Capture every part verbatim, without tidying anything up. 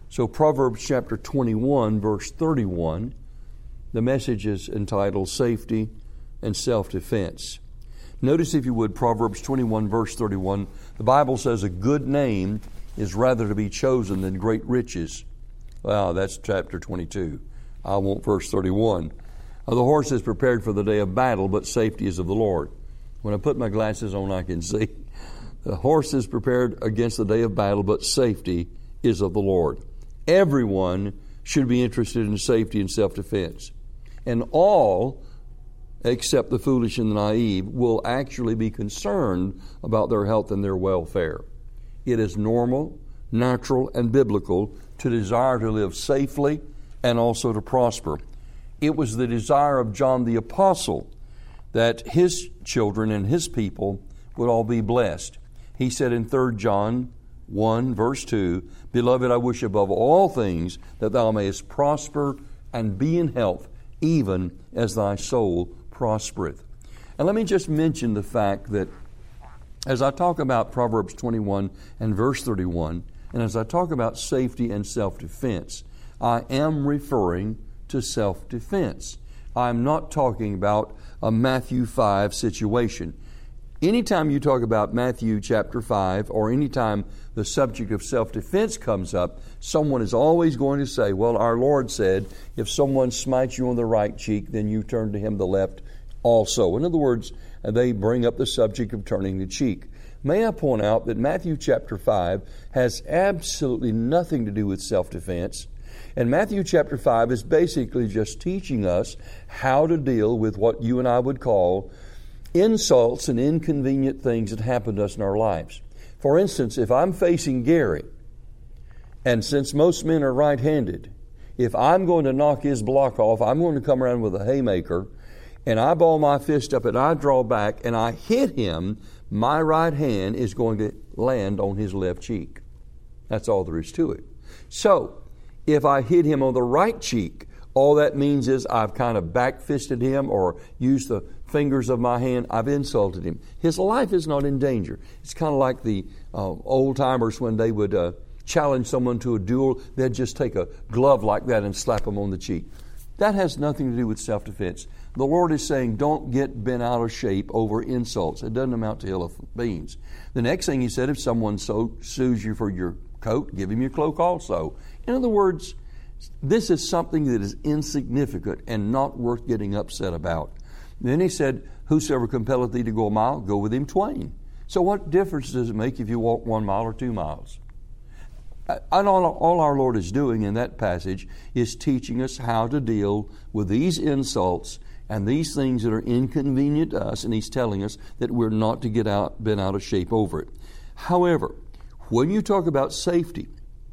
So Proverbs chapter twenty-one, verse thirty-one, the message is entitled Safety and Self-Defense. Notice, if you would, Proverbs twenty-one, verse thirty-one. The Bible says a good name is rather to be chosen than great riches. Wow, that's chapter twenty-two. I want verse thirty-one. The horse is prepared for the day of battle, but safety is of the Lord. When I put my glasses on, I can see. The horse is prepared against the day of battle, but safety is of the Lord. Everyone should be interested in safety and self-defense. And all, except the foolish and the naive, will actually be concerned about their health and their welfare. It is normal, natural, and biblical to desire to live safely and also to prosper. It was the desire of John the Apostle that his children and his people would all be blessed. He said in Third John one, verse two, Beloved, I wish above all things that thou mayest prosper and be in health, even as thy soul prospereth. And let me just mention the fact that as I talk about Proverbs twenty-one and verse thirty-one, and as I talk about safety and self-defense, I am referring to self-defense. I'm not talking about a Matthew five situation. Anytime you talk about Matthew chapter five, or anytime the subject of self-defense comes up, someone is always going to say, well, our Lord said, if someone smites you on the right cheek, then you turn to him the left also. In other words, they bring up the subject of turning the cheek. May I point out that Matthew chapter five has absolutely nothing to do with self-defense. And Matthew chapter five is basically just teaching us how to deal with what you and I would call insults and inconvenient things that happen to us in our lives. For instance, if I'm facing Gary, and since most men are right-handed, if I'm going to knock his block off, I'm going to come around with a haymaker, and I ball my fist up and I draw back and I hit him, my right hand is going to land on his left cheek. That's all there is to it. So, if I hit him on the right cheek, all that means is I've kind of back-fisted him or used the fingers of my hand. I've insulted him. His life is not in danger. It's kind of like the uh, old-timers when they would uh, challenge someone to a duel. They'd just take a glove like that and slap them on the cheek. That has nothing to do with self-defense. The Lord is saying, don't get bent out of shape over insults. It doesn't amount to hill of beans. The next thing He said, if someone so sues you for your coat, give him your cloak also. In other words, this is something that is insignificant and not worth getting upset about. Then He said, whosoever compelleth thee to go a mile, go with him twain. So what difference does it make if you walk one mile or two miles? And all, all our Lord is doing in that passage is teaching us how to deal with these insults and these things that are inconvenient to us, and He's telling us that we're not to get out, bent out of shape over it. However, when you talk about safety,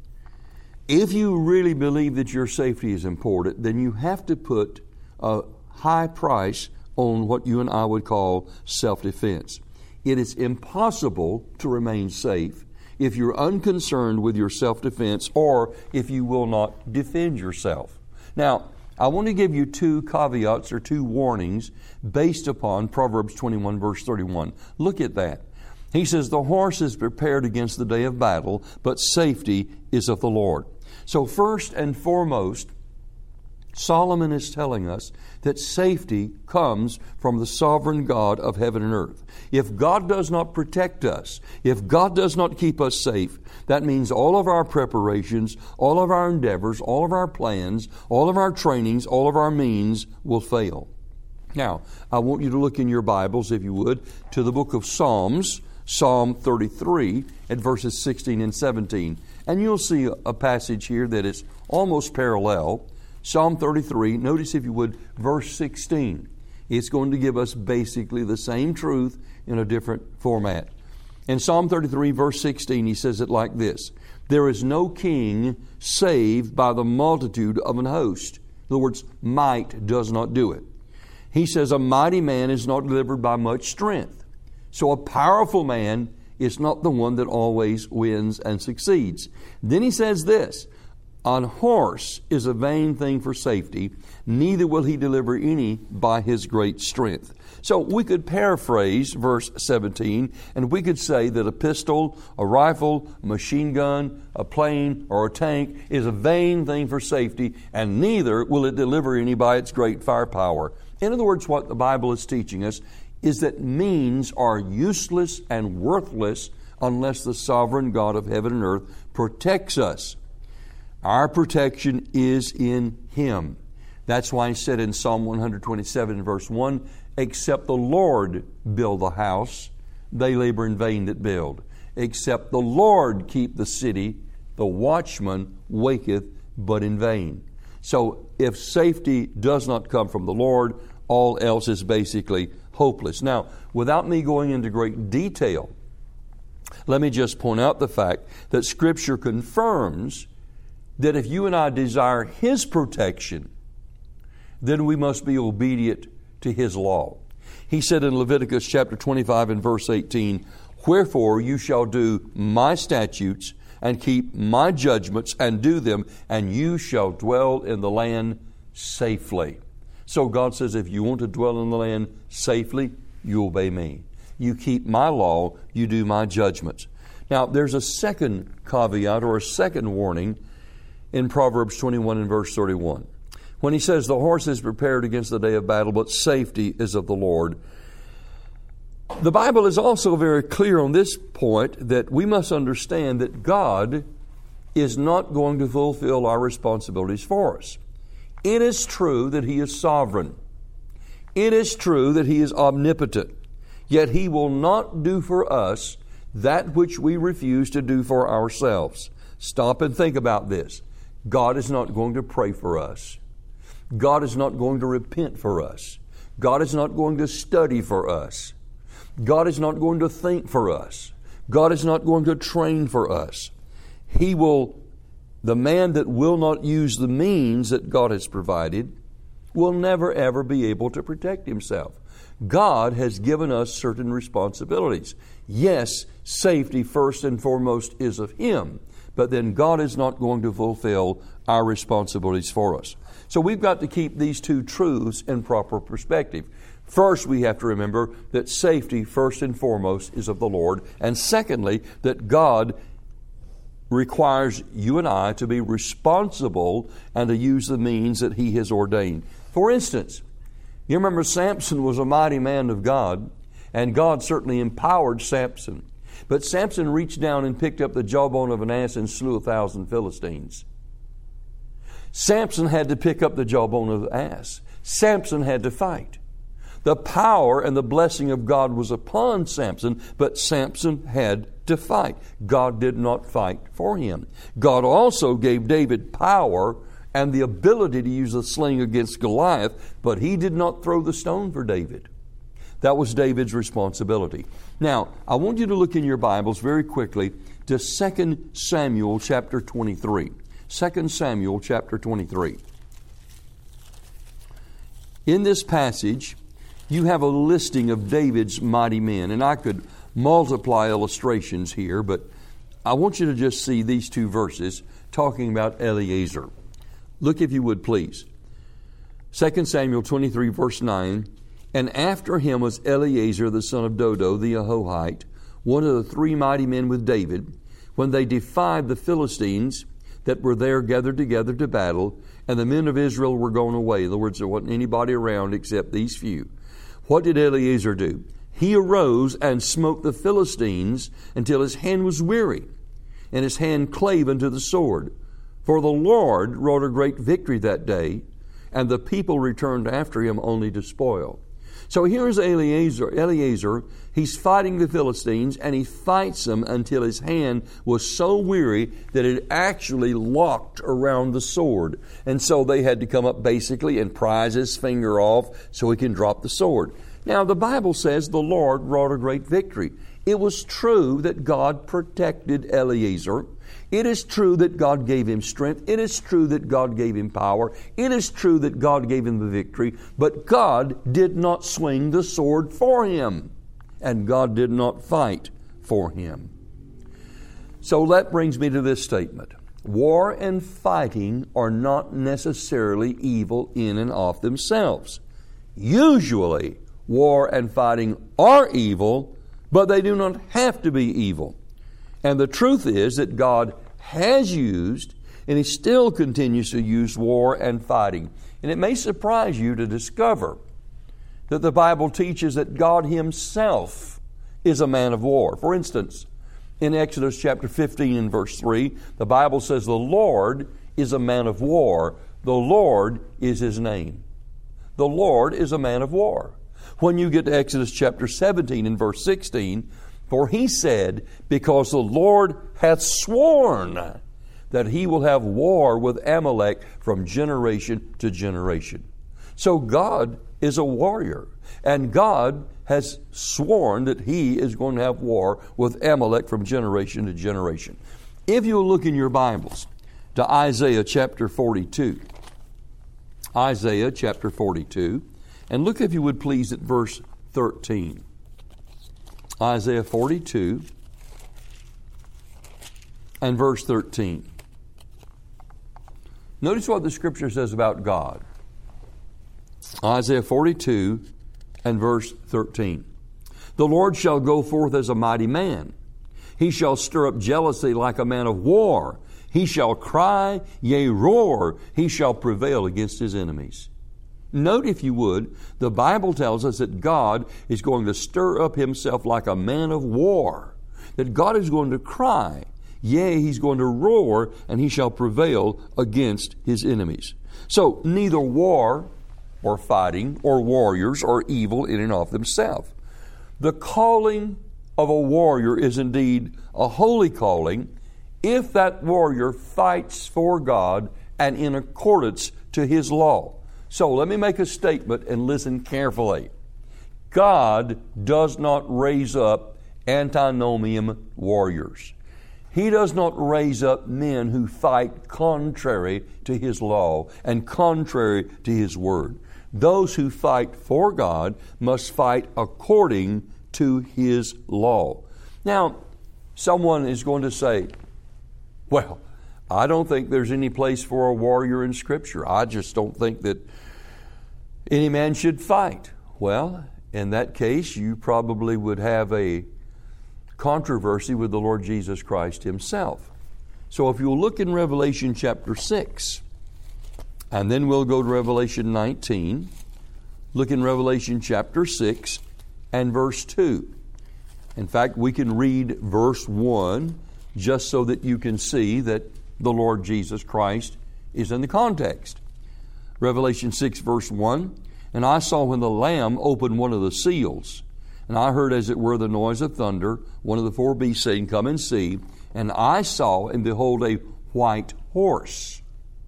if you really believe that your safety is important, then you have to put a high price on what you and I would call self-defense. It is impossible to remain safe if you're unconcerned with your self-defense or if you will not defend yourself. Now, I want to give you two caveats or two warnings based upon Proverbs twenty-one, verse thirty-one. Look at that. He says, the horse is prepared against the day of battle, but safety is of the Lord. So first and foremost, Solomon is telling us that safety comes from the sovereign God of heaven and earth. If God does not protect us, if God does not keep us safe, that means all of our preparations, all of our endeavors, all of our plans, all of our trainings, all of our means will fail. Now, I want you to look in your Bibles, if you would, to the book of Psalms, Psalm thirty-three, at verses sixteen and seventeen. And you'll see a passage here that is almost parallel. Psalm thirty-three, notice if you would, verse sixteen. It's going to give us basically the same truth in a different format. In Psalm thirty-three, verse sixteen, he says it like this: There is no king saved by the multitude of an host. In other words, might does not do it. He says a mighty man is not delivered by much strength. So a powerful man is not the one that always wins and succeeds. Then he says this: An horse is a vain thing for safety, neither will he deliver any by his great strength. So we could paraphrase verse seventeen, and we could say that a pistol, a rifle, a machine gun, a plane, or a tank is a vain thing for safety, and neither will it deliver any by its great firepower. In other words, what the Bible is teaching us is that means are useless and worthless unless the sovereign God of heaven and earth protects us. Our protection is in Him. That's why He said in Psalm one twenty-seven, verse one, except the Lord build the house, they labor in vain that build. Except the Lord keep the city, the watchman waketh but in vain. So if safety does not come from the Lord, all else is basically hopeless. Now, without me going into great detail, let me just point out the fact that Scripture confirms that if you and I desire His protection, then we must be obedient to His law. He said in Leviticus chapter twenty-five and verse eighteen, wherefore you shall do my statutes and keep my judgments and do them, and you shall dwell in the land safely. So God says, if you want to dwell in the land safely, you obey me. You keep my law, you do my judgments. Now, there's a second caveat or a second warning in Proverbs twenty-one and verse thirty-one. When he says, the horse is prepared against the day of battle, but safety is of the Lord. The Bible is also very clear on this point that we must understand that God is not going to fulfill our responsibilities for us. It is true that He is sovereign. It is true that He is omnipotent. Yet He will not do for us that which we refuse to do for ourselves. Stop and think about this. God is not going to pray for us. God is not going to repent for us. God is not going to study for us. God is not going to think for us. God is not going to train for us. He will, the man that will not use the means that God has provided will never ever be able to protect himself. God has given us certain responsibilities. Yes, safety first and foremost is of Him, but then God is not going to fulfill our responsibilities for us. So we've got to keep these two truths in proper perspective. First, we have to remember that safety first and foremost is of the Lord, and secondly, that God requires you and I to be responsible and to use the means that He has ordained. For instance, you remember Samson was a mighty man of God, and God certainly empowered Samson. But Samson reached down and picked up the jawbone of an ass and slew a thousand Philistines. Samson had to pick up the jawbone of the ass. Samson had to fight. The power and the blessing of God was upon Samson, but Samson had to fight. God did not fight for him. God also gave David power and the ability to use a sling against Goliath, but he did not throw the stone for David. That was David's responsibility. Now, I want you to look in your Bibles very quickly to Second Samuel chapter twenty-three. Second Samuel chapter twenty-three. In this passage, you have a listing of David's mighty men, and I could multiply illustrations here, but I want you to just see these two verses talking about Eleazar. Look, if you would, please. Second Samuel twenty-three, verse nine. And after him was Eleazar the son of Dodo the Ahohite, one of the three mighty men with David, when they defied the Philistines that were there gathered together to battle, and the men of Israel were gone away. In other words, there wasn't anybody around except these few. What did Eleazar do? He arose and smote the Philistines until his hand was weary, and his hand clave unto the sword. For the Lord wrought a great victory that day, and the people returned after him only to spoil. So here's Eleazar. Eleazar, he's fighting the Philistines, and he fights them until his hand was so weary that it actually locked around the sword. And so they had to come up basically and prise his finger off so he can drop the sword. Now, the Bible says the Lord wrought a great victory. It was true that God protected Eleazar. It is true that God gave him strength. It is true that God gave him power. It is true that God gave him the victory. But God did not swing the sword for him. And God did not fight for him. So that brings me to this statement. war and fighting are not necessarily evil in and of themselves. Usually, war and fighting are evil, but they do not have to be evil. And the truth is that God has used, and He still continues to use war and fighting. And it may surprise you to discover that the Bible teaches that God Himself is a man of war. For instance, in Exodus chapter fifteen and verse three, the Bible says the Lord is a man of war. The Lord is His name. The Lord is a man of war. When you get to Exodus chapter seventeen and verse sixteen, for He said, because the Lord hath sworn that He will have war with Amalek from generation to generation. So God is a warrior, and God has sworn that He is going to have war with Amalek from generation to generation. If you look in your Bibles to Isaiah chapter forty-two, Isaiah chapter forty-two, and look, if you would please, at verse thirteen. Isaiah forty-two and verse thirteen. Notice what the Scripture says about God. Isaiah forty-two and verse thirteen. The Lord shall go forth as a mighty man. He shall stir up jealousy like a man of war. He shall cry, yea, roar. He shall prevail against his enemies. Note, if you would, the Bible tells us that God is going to stir up Himself like a man of war. That God is going to cry, yea, He's going to roar, and He shall prevail against His enemies. So, neither war or fighting or warriors are evil in and of themselves. The calling of a warrior is indeed a holy calling if that warrior fights for God and in accordance to His law. So let me make a statement and listen carefully. God does not raise up antinomian warriors. He does not raise up men who fight contrary to His law and contrary to His word. Those who fight for God must fight according to His law. Now, someone is going to say, well, I don't think there's any place for a warrior in Scripture. I just don't think that any man should fight. Well, in that case, you probably would have a controversy with the Lord Jesus Christ Himself. So if you'll look in Revelation chapter six, and then we'll go to Revelation nineteen, look in Revelation chapter six and verse two. In fact, we can read verse one just so that you can see that the Lord Jesus Christ is in the context. Revelation six verse one, and I saw when the Lamb opened one of the seals, and I heard as it were the noise of thunder, one of the four beasts saying, Come and see. And I saw, and behold, a white horse.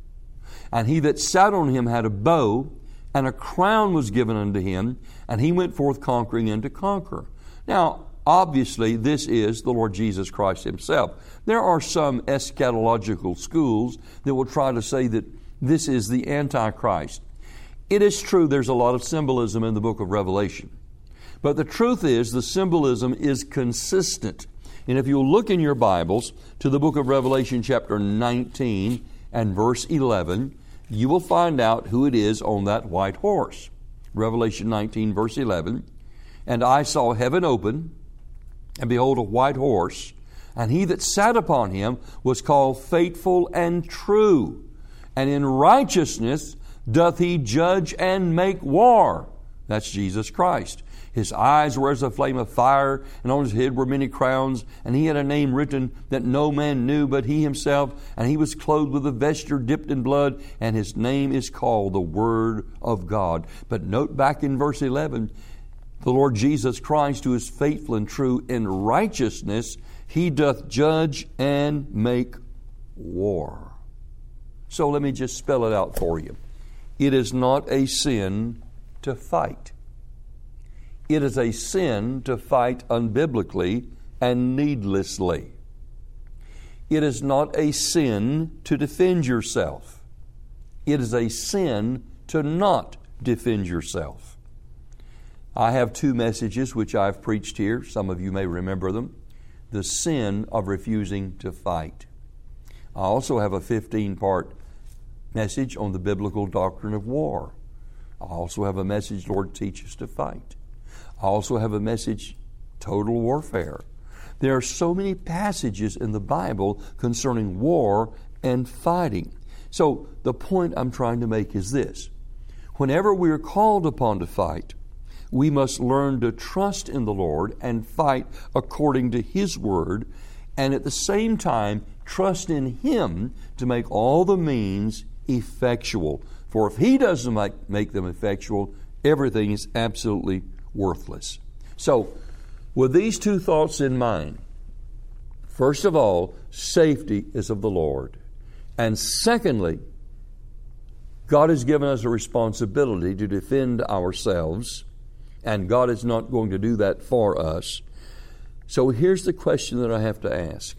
And he that sat on him had a bow, and a crown was given unto him, and he went forth conquering and to conquer. Now, obviously, this is the Lord Jesus Christ Himself. There are some eschatological schools that will try to say that this is the Antichrist. It is true there's a lot of symbolism in the book of Revelation. But the truth is the symbolism is consistent. And if you'll look in your Bibles to the book of Revelation chapter nineteen and verse eleven, you will find out who it is on that white horse. Revelation nineteen verse eleven, and I saw heaven open, and behold a white horse, and he that sat upon him was called Faithful and True, and in righteousness doth he judge and make war. That's Jesus Christ. His eyes were as a flame of fire, and on his head were many crowns, and he had a name written that no man knew but he himself, and he was clothed with a vesture dipped in blood, and his name is called the Word of God. But note back in verse eleven, the Lord Jesus Christ, who is faithful and true in righteousness, He doth judge and make war. So let me just spell it out for you. It is not a sin to fight. It is a sin to fight unbiblically and needlessly. It is not a sin to defend yourself. It is a sin to not defend yourself. I have two messages which I've preached here. Some of you may remember them. The sin of refusing to fight. I also have a fifteen-part message on the biblical doctrine of war. I also have a message, Lord, teach us to fight. I also have a message, total warfare. There are so many passages in the Bible concerning war and fighting. So the point I'm trying to make is this. Whenever we are called upon to fight, we must learn to trust in the Lord and fight according to His Word, and at the same time trust in Him to make all the means effectual. For if He doesn't make, make them effectual, everything is absolutely worthless. So, with these two thoughts in mind, first of all, safety is of the Lord. And secondly, God has given us a responsibility to defend ourselves, and God is not going to do that for us. So here's the question that I have to ask.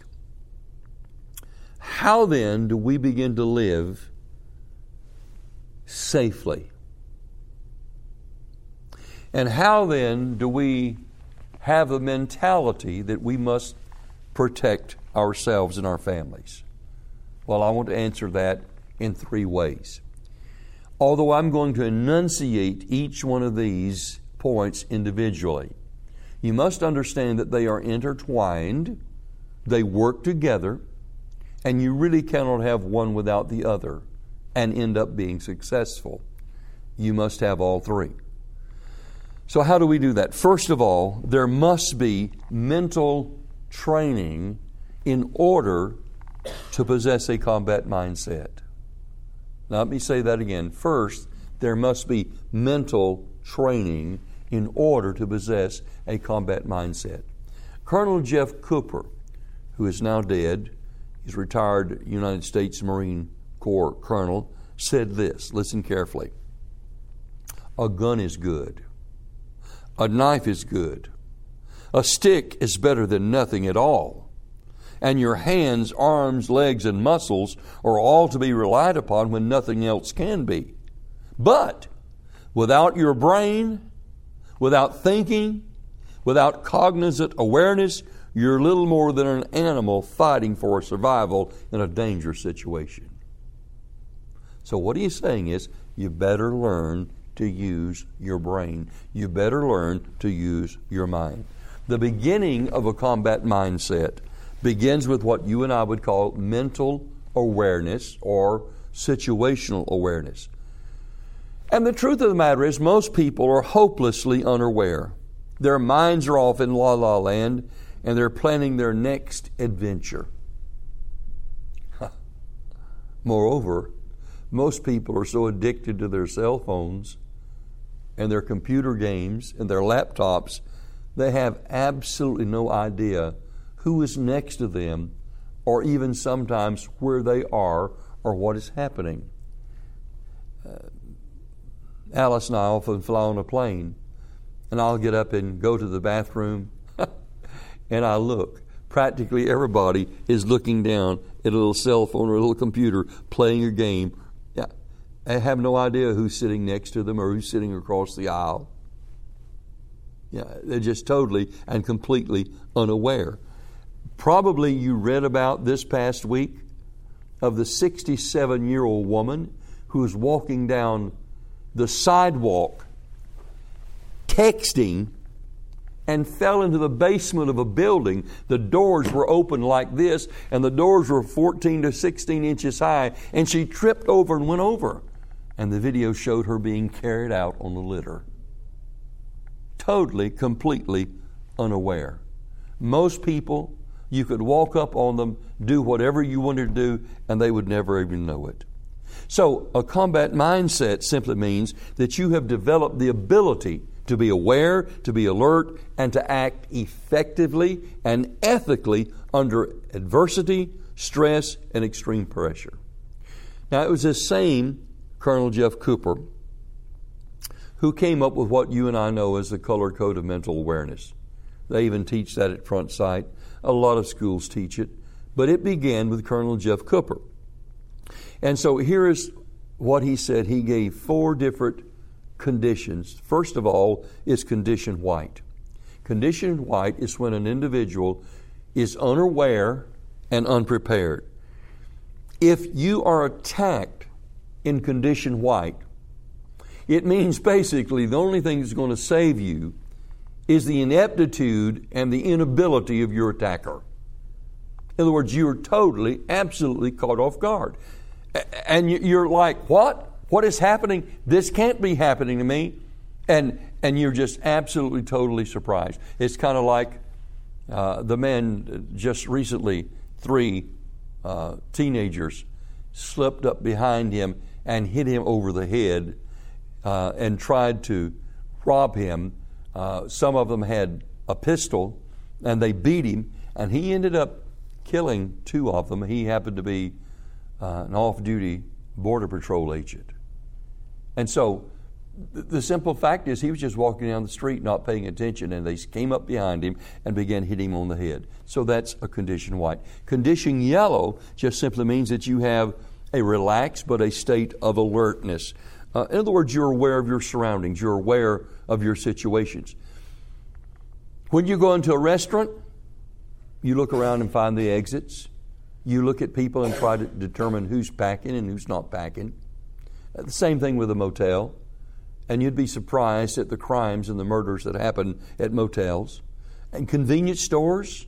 How then do we begin to live safely? And how then do we have a mentality that we must protect ourselves and our families? Well, I want to answer that in three ways. Although I'm going to enunciate each one of these points individually, you must understand that they are intertwined, they work together, and you really cannot have one without the other and end up being successful. You must have all three. So how do we do that? First of all, there must be mental training in order to possess a combat mindset. Now, let me say that again. First, there must be mental training in order to possess a combat mindset. Colonel Jeff Cooper, who is now dead, he's retired United States Marine Corps colonel, said this. Listen carefully. A gun is good. A knife is good. A stick is better than nothing at all. And your hands, arms, legs, and muscles are all to be relied upon when nothing else can be. But without your brain, without thinking, without cognizant awareness, you're little more than an animal fighting for survival in a dangerous situation. So what he's saying is, you better learn to use your brain. You better learn to use your mind. The beginning of a combat mindset begins with what you and I would call mental awareness or situational awareness. And the truth of the matter is, most people are hopelessly unaware. Their minds are off in la la land, and they're planning their next adventure. Moreover, most people are so addicted to their cell phones and their computer games and their laptops, they have absolutely no idea who is next to them, or even sometimes where they are or what is happening. Uh, Alice and I often fly on a plane, and I'll get up and go to the bathroom, and I look. Practically everybody is looking down at a little cell phone or a little computer playing a game. Yeah, I have no idea who's sitting next to them or who's sitting across the aisle. Yeah, they're just totally and completely unaware. Probably you read about this past week of the sixty-seven-year-old woman who was walking down the sidewalk texting and fell into the basement of a building. The doors were open like this, and the doors were fourteen to sixteen inches high, and she tripped over and went over. And the video showed her being carried out on the litter. Totally, completely unaware. Most people, you could walk up on them, do whatever you wanted to do, and they would never even know it. So a combat mindset simply means that you have developed the ability to be aware, to be alert, and to act effectively and ethically under adversity, stress, and extreme pressure. Now, it was this same Colonel Jeff Cooper who came up with what you and I know as the color code of mental awareness. They even teach that at Front Sight. A lot of schools teach it. But it began with Colonel Jeff Cooper. And so here is what he said. He gave four different conditions. First of all is condition white. Condition white is when an individual is unaware and unprepared. If you are attacked in condition white, it means basically the only thing that's going to save you is the ineptitude and the inability of your attacker. In other words, you're totally, absolutely caught off guard. And you're like, what? What is happening? This can't be happening to me. And and you're just absolutely, totally surprised. It's kind of like uh, the man just recently, three uh, teenagers slipped up behind him and hit him over the head uh, and tried to rob him. Uh, some of them had a pistol, and they beat him, and he ended up killing two of them. He happened to be uh, an off-duty Border Patrol agent. And so th- the simple fact is he was just walking down the street not paying attention, and they came up behind him and began hitting him on the head. So that's a condition white. Condition yellow just simply means that you have a relaxed but a state of alertness. Uh, in other words, you're aware of your surroundings. You're aware of your situations. When you go into a restaurant, you look around and find the exits. You look at people and try to determine who's packing and who's not packing. Uh, the same thing with a motel. And you'd be surprised at the crimes and the murders that happen at motels. And convenience stores.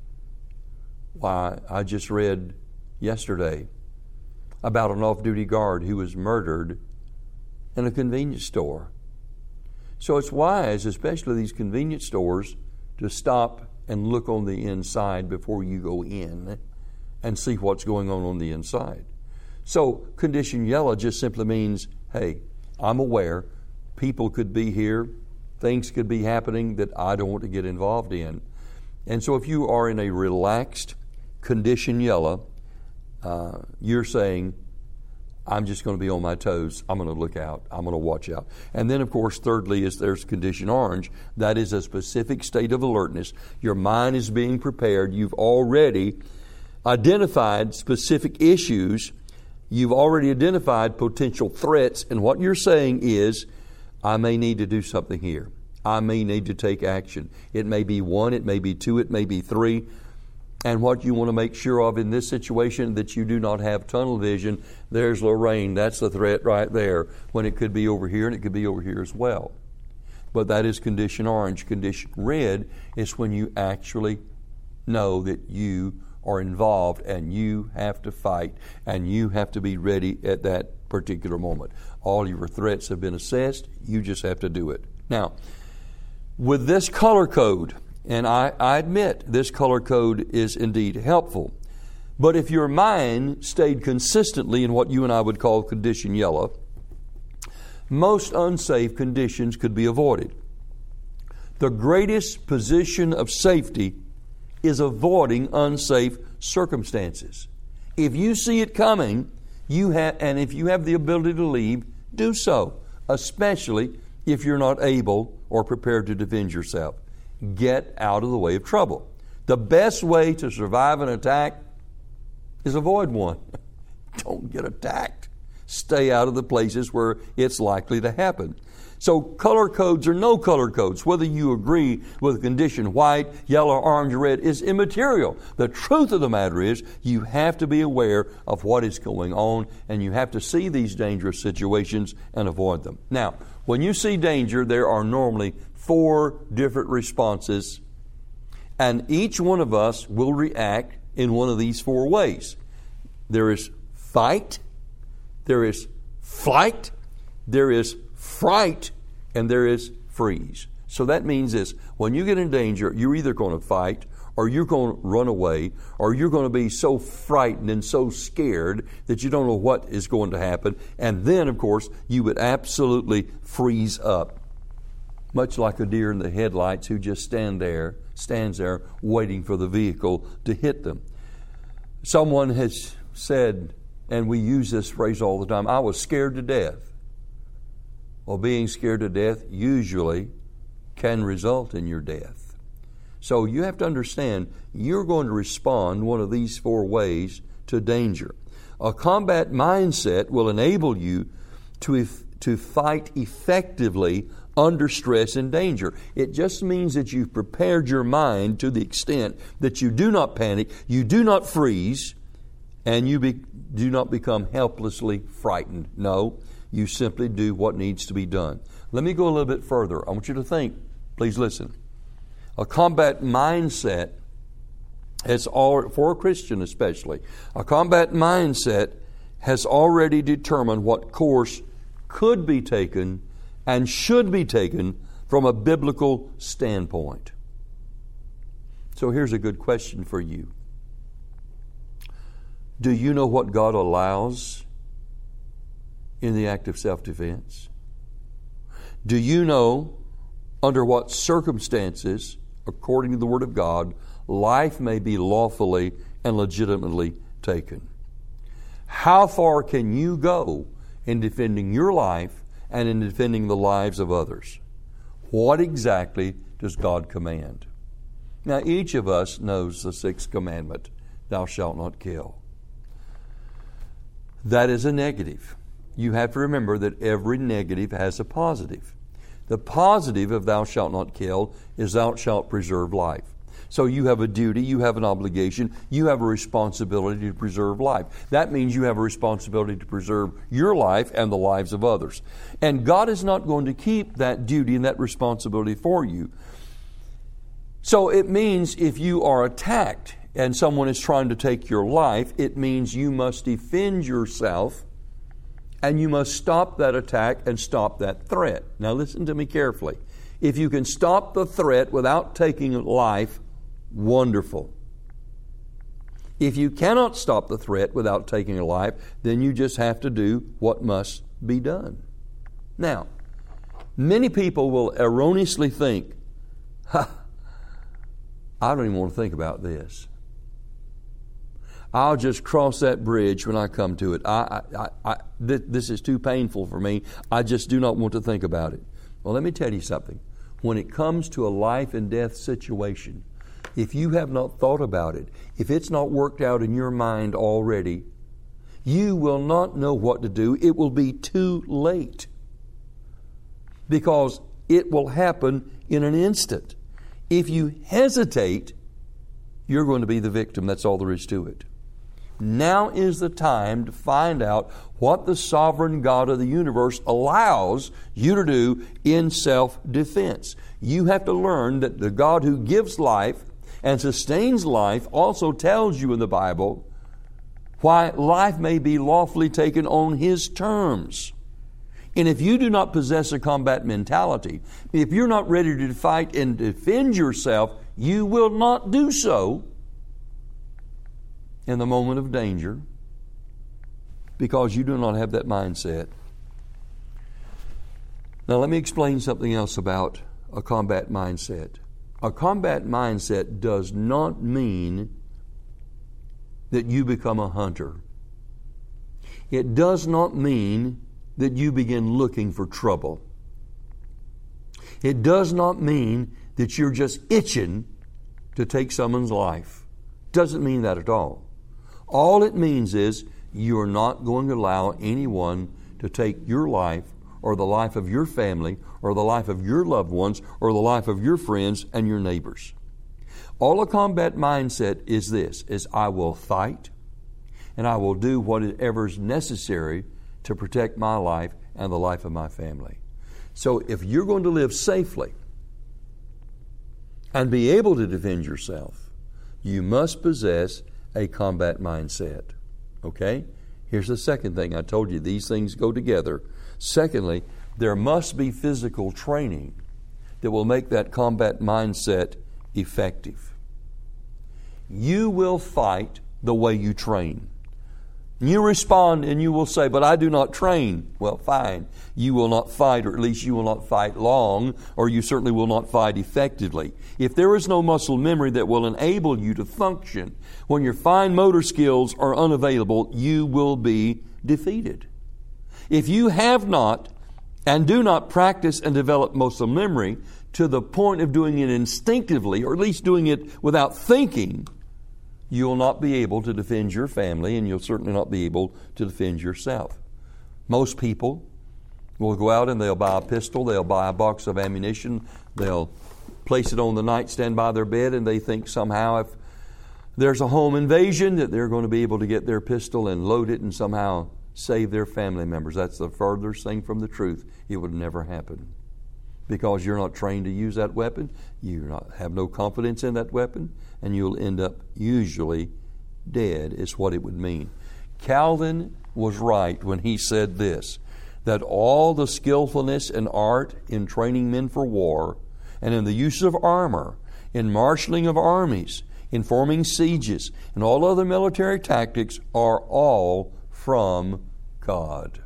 Why, I just read yesterday about an off-duty guard who was murdered in a convenience store. So it's wise, especially these convenience stores, to stop and look on the inside before you go in and see what's going on on the inside. So condition yellow just simply means, hey, I'm aware people could be here, things could be happening that I don't want to get involved in. And so if you are in a relaxed condition yellow, uh, you're saying, I'm just going to be on my toes. I'm going to look out. I'm going to watch out. And then, of course, thirdly is there's condition orange. That is a specific state of alertness. Your mind is being prepared. You've already identified specific issues. You've already identified potential threats. And what you're saying is, I may need to do something here. I may need to take action. It may be one. It may be two. It may be three. And what you want to make sure of in this situation, that you do not have tunnel vision. There's Lorraine. That's the threat right there, when it could be over here and it could be over here as well. But that is condition orange. Condition red is when you actually know that you are involved and you have to fight and you have to be ready at that particular moment. All your threats have been assessed. You just have to do it. Now, with this color code, and I, I admit this color code is indeed helpful. But if your mind stayed consistently in what you and I would call condition yellow, most unsafe conditions could be avoided. The greatest position of safety is avoiding unsafe circumstances. If you see it coming, you have, and if you have the ability to leave, do so, especially if you're not able or prepared to defend yourself. Get out of the way of trouble. The best way to survive an attack is avoid one. Don't get attacked. Stay out of the places where it's likely to happen. So color codes or no color codes, whether you agree with condition white, yellow, orange, red, is immaterial. The truth of the matter is you have to be aware of what is going on, and you have to see these dangerous situations and avoid them. Now, when you see danger, there are normally four different responses, and each one of us will react in one of these four ways. There is fight, there is flight, there is fright, and there is freeze. So that means this: when you get in danger, you're either going to fight, or you're going to run away, or you're going to be so frightened and so scared that you don't know what is going to happen. And then, of course, you would absolutely freeze up, much like a deer in the headlights who just stand there, stands there waiting for the vehicle to hit them. Someone has said, and we use this phrase all the time, I was scared to death. Well, being scared to death usually can result in your death. So you have to understand, you're going to respond one of these four ways to danger. A combat mindset will enable you to, ef- to fight effectively under stress and danger. It just means that you've prepared your mind to the extent that you do not panic, you do not freeze, and you be, do not become helplessly frightened. No, you simply do what needs to be done. Let me go a little bit further. I want you to think, please listen. A combat mindset has all, for a Christian especially, a combat mindset has already determined what course could be taken and should be taken from a biblical standpoint. So here's a good question for you. Do you know what God allows in the act of self-defense? Do you know under what circumstances, according to the Word of God, life may be lawfully and legitimately taken? How far can you go in defending your life and in defending the lives of others? What exactly does God command? Now, each of us knows the sixth commandment, thou shalt not kill. That is a negative. You have to remember that every negative has a positive. The positive of thou shalt not kill is thou shalt preserve life. So you have a duty, you have an obligation, you have a responsibility to preserve life. That means you have a responsibility to preserve your life and the lives of others. And God is not going to keep that duty and that responsibility for you. So it means if you are attacked and someone is trying to take your life, it means you must defend yourself and you must stop that attack and stop that threat. Now listen to me carefully. If you can stop the threat without taking life, wonderful. If you cannot stop the threat without taking a life, then you just have to do what must be done. Now, many people will erroneously think, ha, I don't even want to think about this. I'll just cross that bridge when I come to it. I, I, I, th- this is too painful for me. I just do not want to think about it. Well, let me tell you something. When it comes to a life and death situation, if you have not thought about it, if it's not worked out in your mind already, you will not know what to do. It will be too late. Because it will happen in an instant. If you hesitate, you're going to be the victim. That's all there is to it. Now is the time to find out what the sovereign God of the universe allows you to do in self-defense. You have to learn that the God who gives life and sustains life also tells you in the Bible why life may be lawfully taken on His terms. And if you do not possess a combat mentality, if you're not ready to fight and defend yourself, you will not do so in the moment of danger because you do not have that mindset. Now let me explain something else about a combat mindset. A combat mindset does not mean that you become a hunter. It does not mean that you begin looking for trouble. It does not mean that you're just itching to take someone's life. Doesn't mean that at all. All it means is you're not going to allow anyone to take your life or the life of your family or the life of your loved ones or the life of your friends and your neighbors. All a combat mindset is this, is I will fight and I will do whatever is necessary to protect my life and the life of my family. So if you're going to live safely and be able to defend yourself, you must possess a combat mindset. Okay? Here's the second thing. I told you these things go together. Secondly, there must be physical training that will make that combat mindset effective. You will fight the way you train. You respond and you will say, but I do not train. Well, fine. You will not fight, or at least you will not fight long, or you certainly will not fight effectively. If there is no muscle memory that will enable you to function, when your fine motor skills are unavailable, you will be defeated. If you have not and do not practice and develop muscle memory to the point of doing it instinctively, or at least doing it without thinking, you'll not be able to defend your family, and you'll certainly not be able to defend yourself. Most people will go out and they'll buy a pistol, they'll buy a box of ammunition, they'll place it on the nightstand by their bed, and they think somehow if there's a home invasion, that they're going to be able to get their pistol and load it and somehow save their family members. That's the furthest thing from the truth. It would never happen. Because you're not trained to use that weapon, you not, have no confidence in that weapon, and you'll end up usually dead, is what it would mean. Calvin was right when he said this, that all the skillfulness and art in training men for war, and in the use of armor, in marshaling of armies, in forming sieges, and all other military tactics are all from God.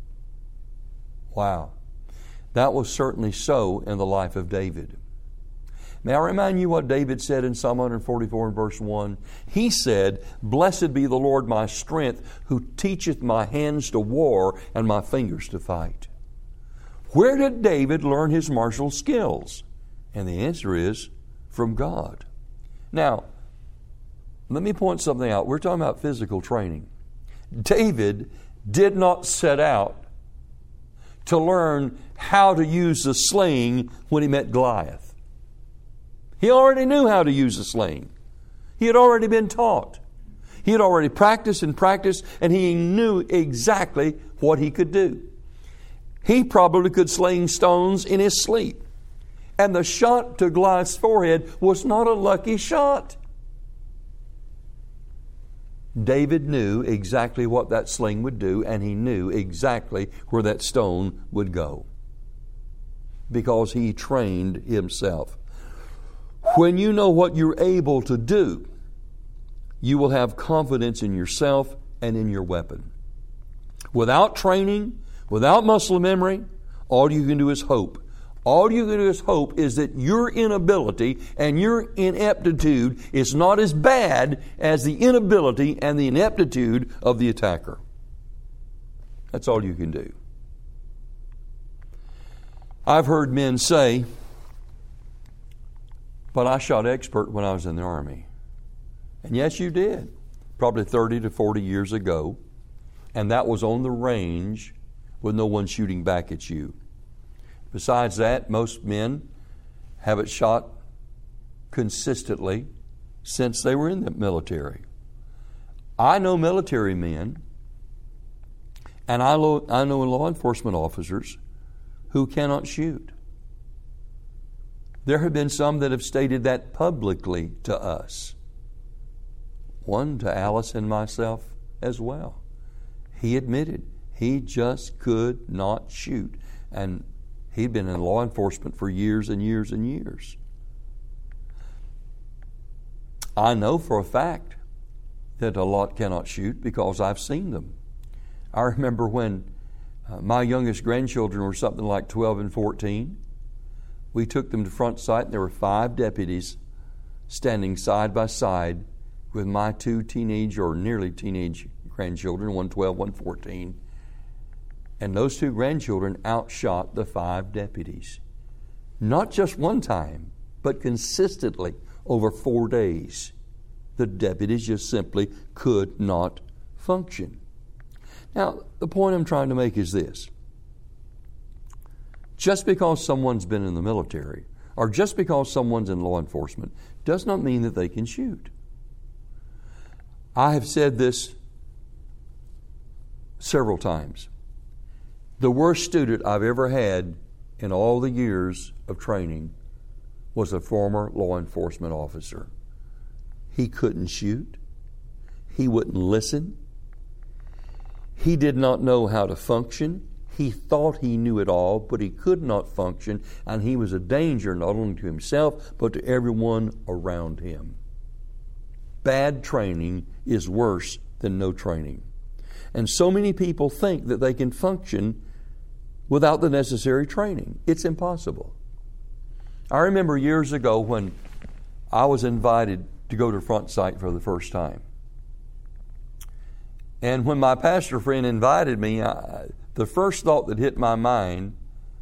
Wow. That was certainly so in the life of David. May I remind you what David said in Psalm one forty-four and verse one? He said, "Blessed be the Lord my strength, who teacheth my hands to war and my fingers to fight." Where did David learn his martial skills? And the answer is, from God. Now, let me point something out. We're talking about physical training. David did not set out to learn how to use the sling when he met Goliath. He already knew how to use a sling. He had already been taught. He had already practiced and practiced, and he knew exactly what he could do. He probably could sling stones in his sleep. And the shot to Goliath's forehead was not a lucky shot. David knew exactly what that sling would do, and he knew exactly where that stone would go, because he trained himself. When you know what you're able to do, you will have confidence in yourself and in your weapon. Without training, without muscle memory, all you can do is hope. All you can do is hope is that your inability and your ineptitude is not as bad as the inability and the ineptitude of the attacker. That's all you can do. I've heard men say, "But I shot expert when I was in the Army." And yes, you did. Probably thirty to forty years ago. And that was on the range with no one shooting back at you. Besides that, most men have it shot consistently since they were in the military. I know military men, and I know, I know law enforcement officers who cannot shoot. There have been some that have stated that publicly to us. One to Alice and myself as well. He admitted he just could not shoot. And he'd been in law enforcement for years and years and years. I know for a fact that a lot cannot shoot because I've seen them. I remember when uh, my youngest grandchildren were something like twelve and fourteen. We took them to front sight, and there were five deputies standing side by side with my two teenage or nearly teenage grandchildren, one twelve, one fourteen. And those two grandchildren outshot the five deputies. Not just one time, but consistently over four days. The deputies just simply could not function. Now, the point I'm trying to make is this. Just because someone's been in the military, or just because someone's in law enforcement, does not mean that they can shoot. I have said this several times. The worst student I've ever had in all the years of training was a former law enforcement officer. He couldn't shoot. He wouldn't listen. He did not know how to function. He thought he knew it all, but he could not function, and he was a danger not only to himself, but to everyone around him. Bad training is worse than no training. And so many people think that they can function without the necessary training. It's impossible. I remember years ago when I was invited to go to front sight for the first time. And when my pastor friend invited me, I, the first thought that hit my mind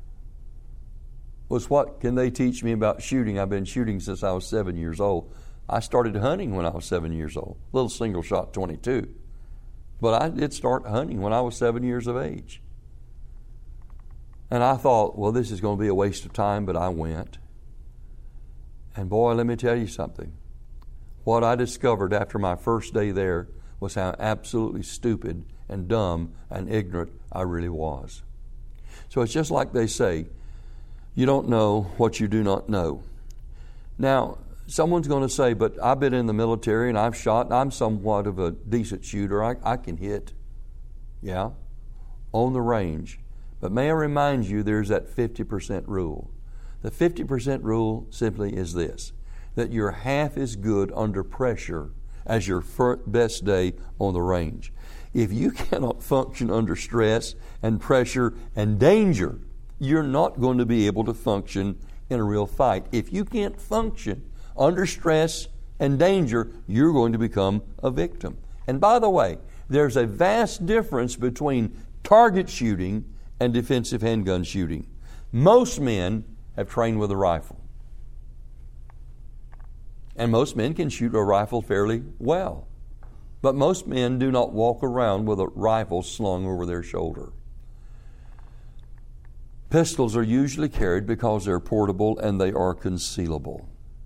was, what can they teach me about shooting? I've been shooting since I was seven years old. I started hunting when I was seven years old. Little single shot twenty-two. But I did start hunting when I was seven years of age. And I thought, well, this is going to be a waste of time, but I went. And boy, let me tell you something. What I discovered after my first day there was how absolutely stupid and dumb and ignorant I really was. So it's just like they say, you don't know what you do not know. Now, someone's going to say, but I've been in the military and I've shot and I'm somewhat of a decent shooter. I, I can hit. Yeah, on the range. But may I remind you, there's that fifty percent rule. The fifty percent rule simply is this, that you're half as good under pressure as your best day on the range. If you cannot function under stress and pressure and danger, you're not going to be able to function in a real fight. If you can't function under stress and danger, you're going to become a victim. And by the way, there's a vast difference between target shooting and defensive handgun shooting. Most men have trained with a rifle. And most men can shoot a rifle fairly well. But most men do not walk around with a rifle slung over their shoulder. Pistols are usually carried because they're portable and they are concealable.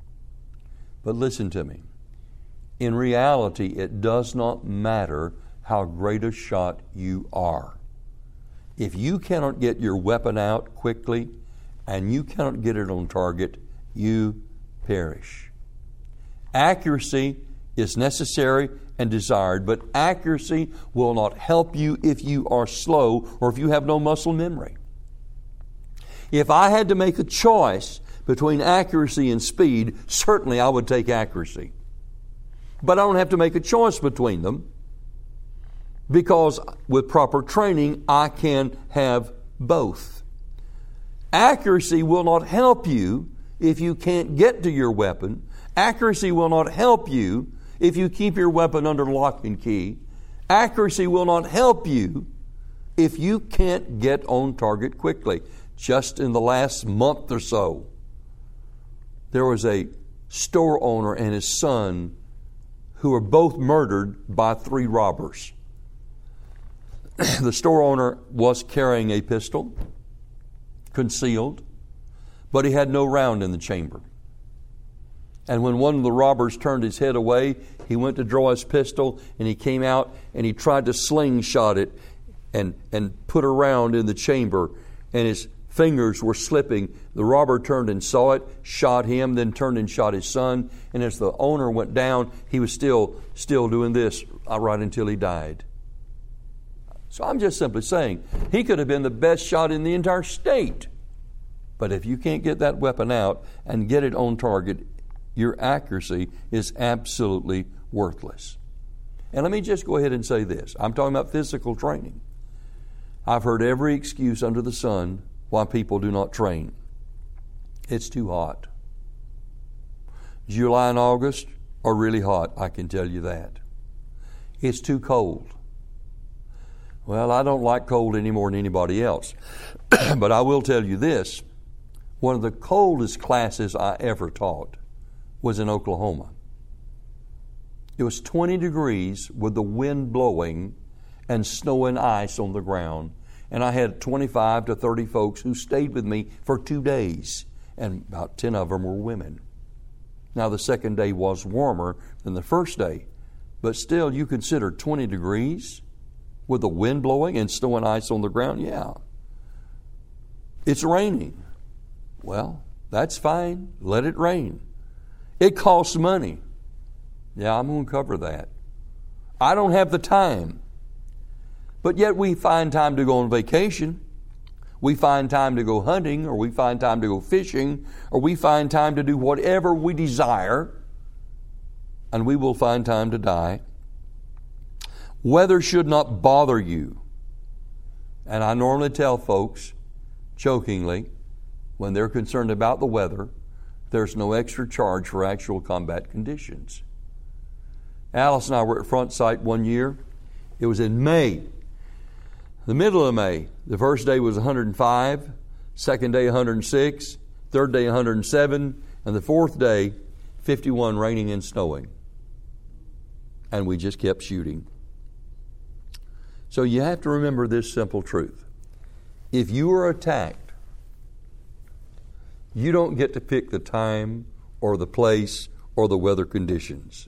But listen to me. In reality, it does not matter how great a shot you are. If you cannot get your weapon out quickly and you cannot get it on target, you perish. Accuracy is necessary and desired, but accuracy will not help you if you are slow or if you have no muscle memory. If I had to make a choice between accuracy and speed, certainly I would take accuracy. But I don't have to make a choice between them, because with proper training, I can have both. Accuracy will not help you if you can't get to your weapon. Accuracy will not help you if you keep your weapon under lock and key. Accuracy will not help you if you can't get on target quickly. Just in the last month or so, there was a store owner and his son who were both murdered by three robbers. The store owner was carrying a pistol, concealed, but he had no round in the chamber. And when one of the robbers turned his head away, he went to draw his pistol, and he came out and he tried to slingshot it and, and put a round in the chamber, and his fingers were slipping. The robber turned and saw it, shot him, then turned and shot his son. And as the owner went down, he was still still doing this right until he died. So I'm just simply saying, he could have been the best shot in the entire state. But if you can't get that weapon out and get it on target, your accuracy is absolutely worthless. And let me just go ahead and say this. I'm talking about physical training. I've heard every excuse under the sun why people do not train. It's too hot. July and August are really hot, I can tell you that. It's too cold. Well, I don't like cold any more than anybody else. But I will tell you this. One of the coldest classes I ever taught was in Oklahoma. It was twenty degrees with the wind blowing and snow and ice on the ground. And I had twenty-five to thirty folks who stayed with me for two days. And about ten of them were women. Now the second day was warmer than the first day. But still, you consider twenty degrees with the wind blowing and snow and ice on the ground? Yeah. It's raining. Well, that's fine. Let it rain. It costs money. Yeah, I'm going to cover that. I don't have the time. But yet we find time to go on vacation. We find time to go hunting, or we find time to go fishing, or we find time to do whatever we desire, and we will find time to die. Weather should not bother you. And I normally tell folks, jokingly, when they're concerned about the weather, there's no extra charge for actual combat conditions. Alice and I were at Front Sight one year. It was in May. The middle of May. The first day was one hundred five, second day one hundred six, third day one hundred seven, and the fourth day fifty-one, raining and snowing. And we just kept shooting. So you have to remember this simple truth. If you are attacked, you don't get to pick the time or the place or the weather conditions.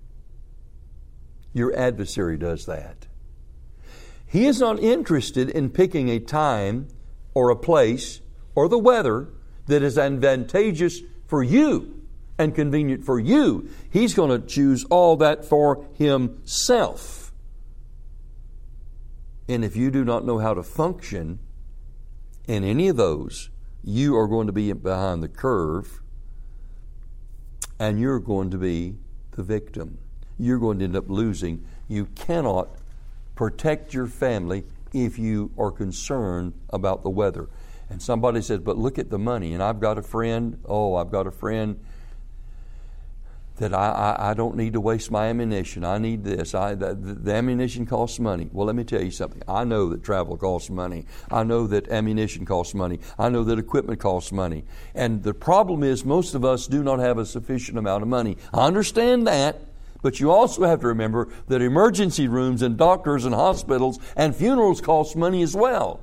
Your adversary does that. He is not interested in picking a time or a place or the weather that is advantageous for you and convenient for you. He's going to choose all that for himself. And if you do not know how to function in any of those, you are going to be behind the curve, and you're going to be the victim. You're going to end up losing. You cannot protect your family if you are concerned about the weather. And somebody says, but look at the money. And I've got a friend, oh, I've got a friend that I, I, I don't need to waste my ammunition. I need this. I, the, the ammunition costs money. Well, let me tell you something. I know that travel costs money. I know that ammunition costs money. I know that equipment costs money. And the problem is most of us do not have a sufficient amount of money. I understand that. But you also have to remember that emergency rooms and doctors and hospitals and funerals cost money as well.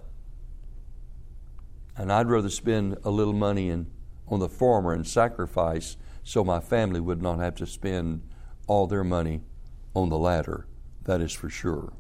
And I'd rather spend a little money in, on the former and sacrifice so my family would not have to spend all their money on the latter. That is for sure.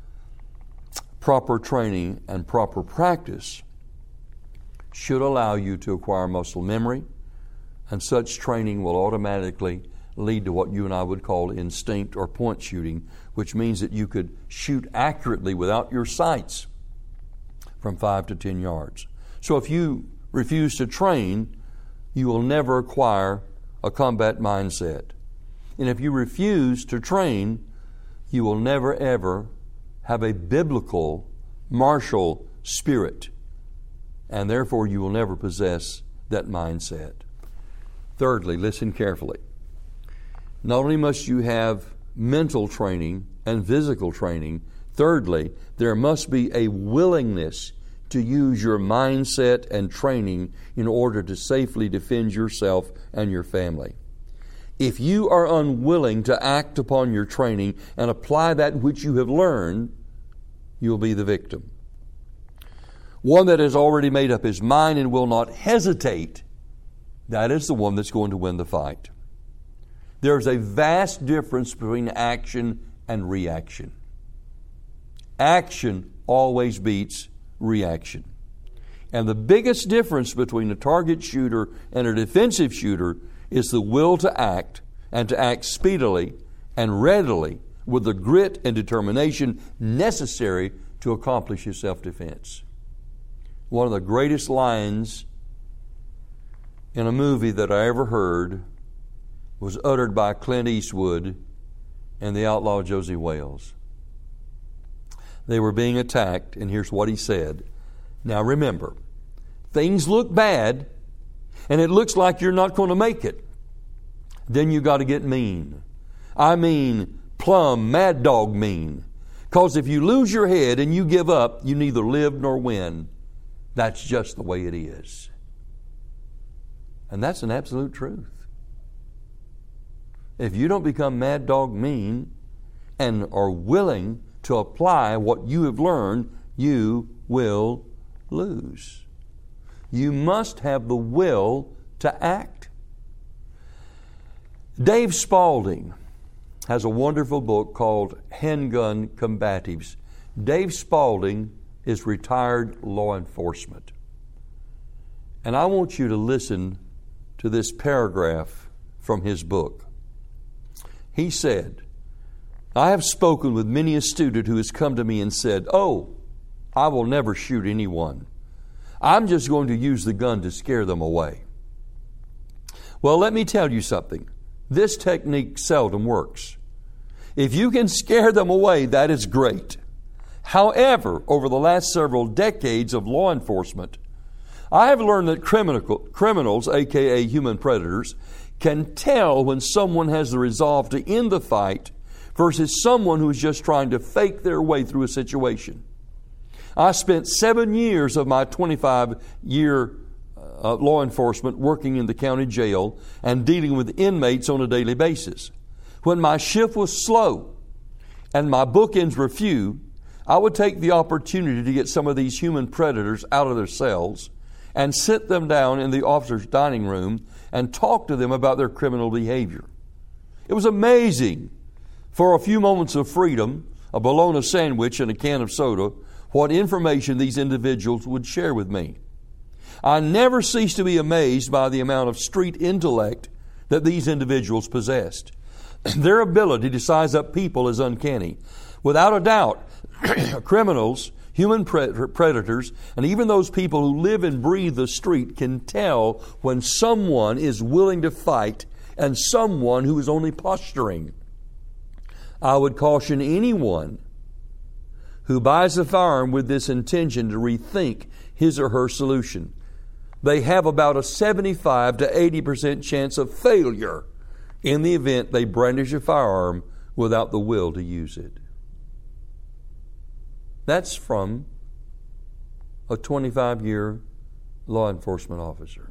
Proper training and proper practice should allow you to acquire muscle memory, and such training will automatically lead to what you and I would call instinct or point shooting, which means that you could shoot accurately without your sights from five to ten yards. So if you refuse to train, you will never acquire a combat mindset. And if you refuse to train, you will never ever have a biblical martial spirit. And therefore you will never possess that mindset. Thirdly, listen carefully. Not only must you have mental training and physical training, thirdly, there must be a willingness to use your mindset and training in order to safely defend yourself and your family. If you are unwilling to act upon your training and apply that which you have learned, you'll be the victim. One that has already made up his mind and will not hesitate, that is the one that's going to win the fight. There's a vast difference between action and reaction. Action always beats reaction. And the biggest difference between a target shooter and a defensive shooter is the will to act, and to act speedily and readily with the grit and determination necessary to accomplish his self-defense. One of the greatest lines in a movie that I ever heard was uttered by Clint Eastwood and the outlaw Josie Wales. They were being attacked, and here's what he said. Now remember, things look bad, and it looks like you're not going to make it. Then you got to get mean. I mean, plumb mad dog mean. Because if you lose your head and you give up, you neither live nor win. That's just the way it is. And that's an absolute truth. If you don't become mad dog mean and are willing to apply what you have learned, you will lose. You must have the will to act. Dave Spaulding has a wonderful book called Handgun Combatives. Dave Spaulding is retired law enforcement. And I want you to listen to this paragraph from his book. He said, I have spoken with many a student who has come to me and said, oh, I will never shoot anyone. I'm just going to use the gun to scare them away. Well, let me tell you something. This technique seldom works. If you can scare them away, that is great. However, over the last several decades of law enforcement, I have learned that criminal, criminals, aka human predators, can tell when someone has the resolve to end the fight versus someone who's just trying to fake their way through a situation. I spent seven years of my twenty-five year uh, law enforcement working in the county jail and dealing with inmates on a daily basis. When my shift was slow and my bookends were few, I would take the opportunity to get some of these human predators out of their cells and sit them down in the officer's dining room and talk to them about their criminal behavior. It was amazing, for a few moments of freedom, a bologna sandwich and a can of soda, what information these individuals would share with me. I never cease to be amazed by the amount of street intellect that these individuals possessed. Their ability to size up people is uncanny. Without a doubt, criminals, human predators, and even those people who live and breathe the street can tell when someone is willing to fight and someone who is only posturing. I would caution anyone who buys a firearm with this intention to rethink his or her solution. They have about a seventy-five to eighty percent chance of failure in the event they brandish a firearm without the will to use it. That's from a twenty-five-year law enforcement officer.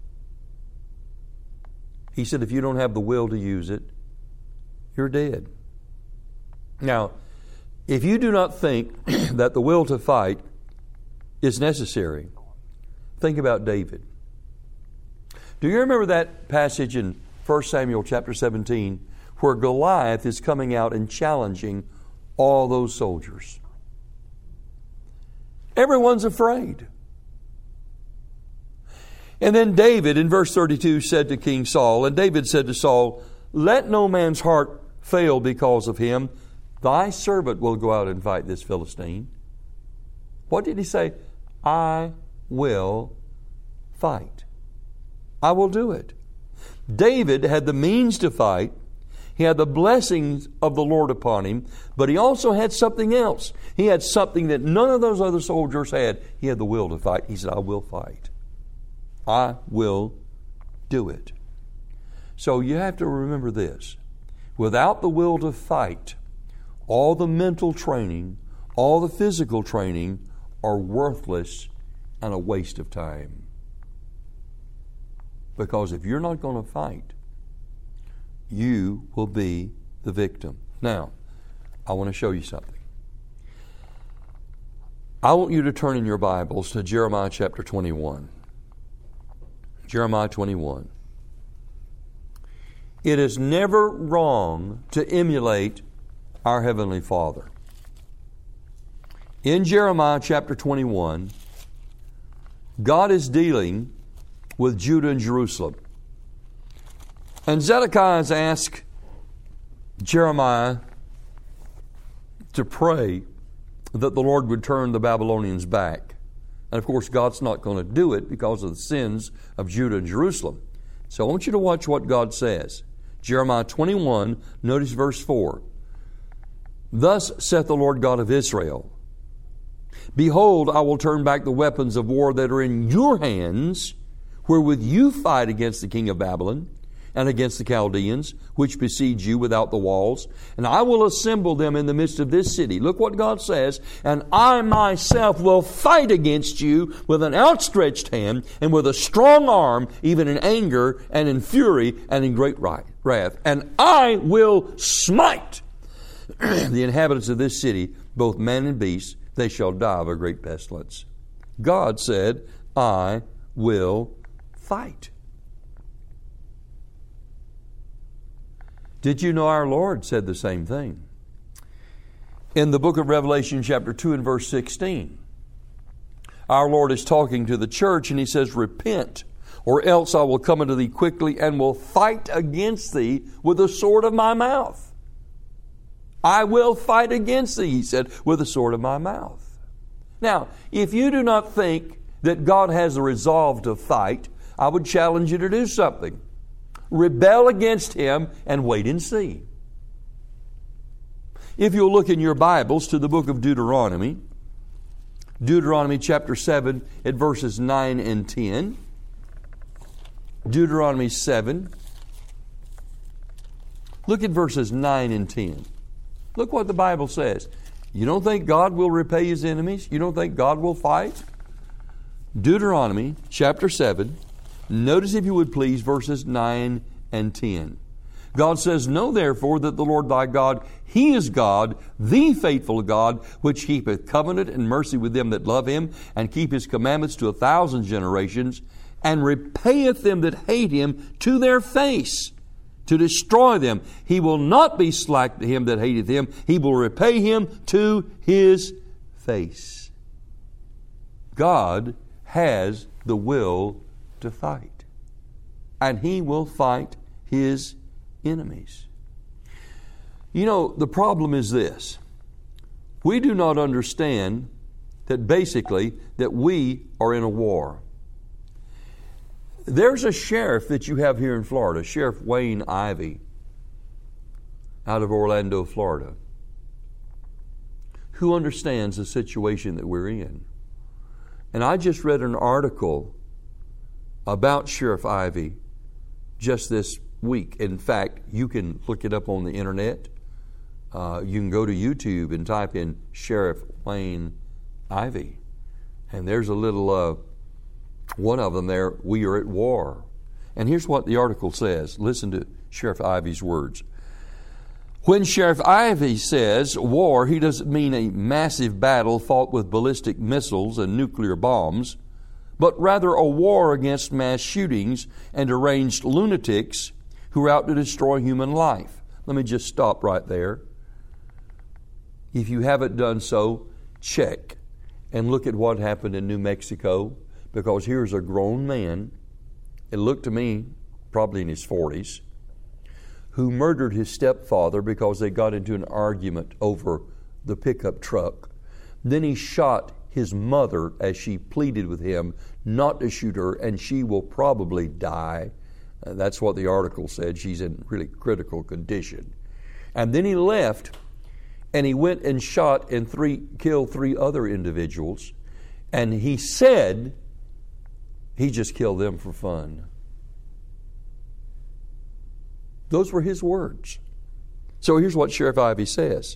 He said, if you don't have the will to use it, you're dead. Now, if you do not think that the will to fight is necessary, think about David. Do you remember that passage in First Samuel chapter seventeen where Goliath is coming out and challenging all those soldiers? Everyone's afraid. And then David in verse thirty-two said to King Saul, and David said to Saul, let no man's heart fail because of him. Thy servant will go out and fight this Philistine. What did he say? I will fight. I will do it. David had the means to fight. He had the blessings of the Lord upon him, but he also had something else. He had something that none of those other soldiers had. He had the will to fight. He said, I will fight. I will do it. So you have to remember this. Without the will to fight, all the mental training, all the physical training are worthless and a waste of time. Because if you're not going to fight, you will be the victim. Now, I want to show you something. I want you to turn in your Bibles to Jeremiah chapter twenty-one. Jeremiah twenty-one. It is never wrong to emulate our Heavenly Father. In Jeremiah chapter twenty-one, God is dealing with Judah and Jerusalem. And Zedekiah has asked Jeremiah to pray that the Lord would turn the Babylonians back. And of course, God's not going to do it because of the sins of Judah and Jerusalem. So I want you to watch what God says. Jeremiah twenty-one, notice verse four. Thus saith the Lord God of Israel, behold, I will turn back the weapons of war that are in your hands, wherewith you fight against the king of Babylon, and against the Chaldeans, which besiege you without the walls. And I will assemble them in the midst of this city. Look what God says. And I myself will fight against you with an outstretched hand and with a strong arm, even in anger and in fury and in great wrath. And I will smite the inhabitants of this city, both man and beast. They shall die of a great pestilence. God said, I will fight. Did you know our Lord said the same thing? In the book of Revelation chapter two and verse sixteen, our Lord is talking to the church and He says, repent, or else I will come unto thee quickly and will fight against thee with the sword of my mouth. I will fight against thee, He said, with the sword of my mouth. Now, if you do not think that God has a resolve to fight, I would challenge you to do something. Rebel against Him and wait and see. If you'll look in your Bibles to the book of Deuteronomy, Deuteronomy chapter seven at verses nine and ten. Deuteronomy seven. Look at verses nine and ten. Look what the Bible says. You don't think God will repay His enemies? You don't think God will fight? Deuteronomy chapter seven. Notice, if you would please, verses nine and ten. God says, know therefore that the Lord thy God, He is God, the faithful God, which keepeth covenant and mercy with them that love Him, and keep His commandments to a thousand generations, and repayeth them that hate him to their face, to destroy them. He will not be slack to him that hateth him. He will repay him to his face. God has the will to fight, and He will fight His enemies. You know, the problem is this. We do not understand that basically that we are in a war. There's a sheriff that you have here in Florida, Sheriff Wayne Ivey, out of Orlando, Florida, who understands the situation that we're in. And I just read an article about Sheriff Ivey just this week. In fact, you can look it up on the internet. Uh, you can go to YouTube and type in Sheriff Wayne Ivey. And there's a little, uh, one of them there, "We are at war." And here's what the article says. Listen to Sheriff Ivey's words. When Sheriff Ivey says war, he doesn't mean a massive battle fought with ballistic missiles and nuclear bombs, but rather a war against mass shootings and deranged lunatics who are out to destroy human life. Let me just stop right there. If you haven't done so, check and look at what happened in New Mexico, because here's a grown man, it looked to me probably in his forties, who murdered his stepfather because they got into an argument over the pickup truck. Then he shot his mother as she pleaded with him not to shoot her, and she will probably die. Uh, that's what the article said. She's in really critical condition. And then he left, and he went and shot and three killed three other individuals. And he said he just killed them for fun. Those were his words. So here's what Sheriff Ivey says.